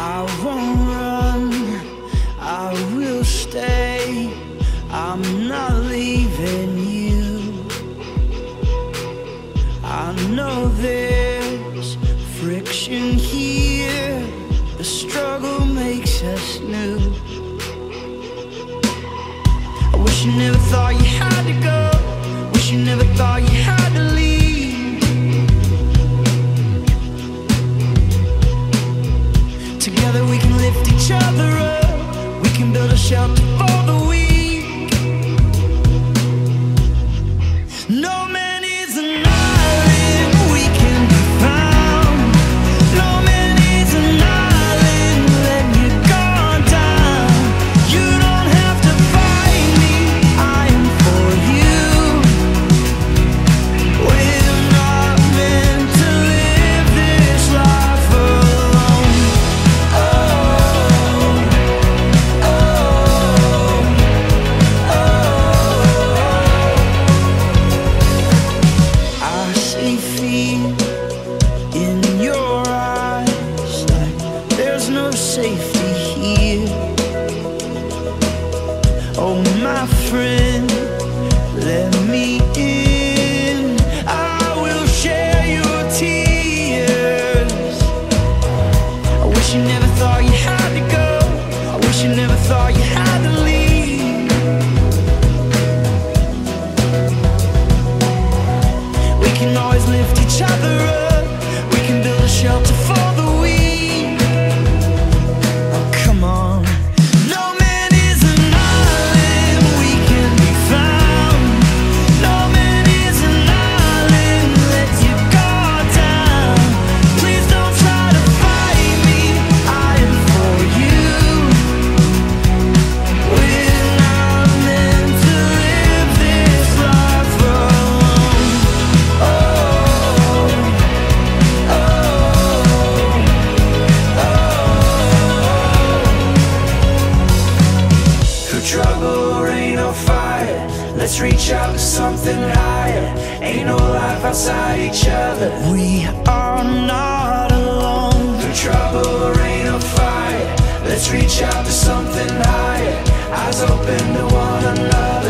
I won't run, I will stay. I'm not leaving you. I know there's friction here. The struggle makes us new. I wish you never thought you had to go. Wish you never thought you had to leave. Together we can lift each other up. We can build a shelter for the weak. No man is an island, we can be found. No man is an island, let your guard down. You don't have to fight me, I am for you. We're not meant to live this life alone. I see fear in your eyes, like there's no safety here. Oh my friend, let me in. I will share your tears. I wish you never thought you had to go. I wish you never thought you had to leave. We can always lift each other up. We can build a shelter for the weak. Oh, come on. No man is an island, we can be found. No man is an island, let your guard down. Please don't try to fight me, I am for you. We're not meant to live this life alone. Through trouble, rain or fire, let's reach out to something higher. Ain't no life outside each other. We are not alone. Through trouble, rain or fire, let's reach out to something higher. Eyes open to one another.